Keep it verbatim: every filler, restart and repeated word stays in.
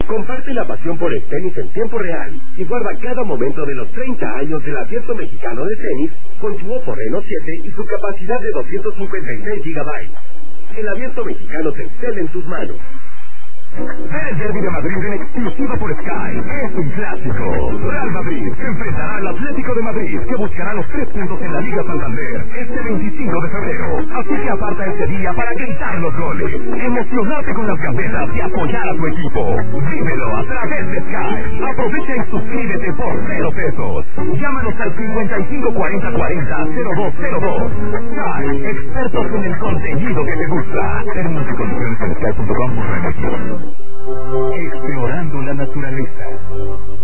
Comparte la pasión por el tenis en tiempo real y guarda cada momento de los treinta años del Abierto Mexicano de Tenis con tu Oppo Reno siete y su capacidad de doscientos cincuenta y seis gigabytes. El Abierto Mexicano Telcel en tus manos. El Derby de Madrid en exclusiva por Sky es un clásico. Real Madrid se enfrentará al Atlético de Madrid, que buscará los tres puntos en la Liga Santander este veinticinco de febrero. Así que aparta este día para gritar los goles, emocionarte con las gambetas y apoyar a tu equipo. Vívelo a través de Sky. Aprovecha y suscríbete por cero pesos. Llámanos al cincuenta y cinco cuarenta cuarenta cero dos cero dos. Sky, expertos en el contenido que te gusta. Términos y condiciones en sky punto com punto m x. Explorando la naturaleza.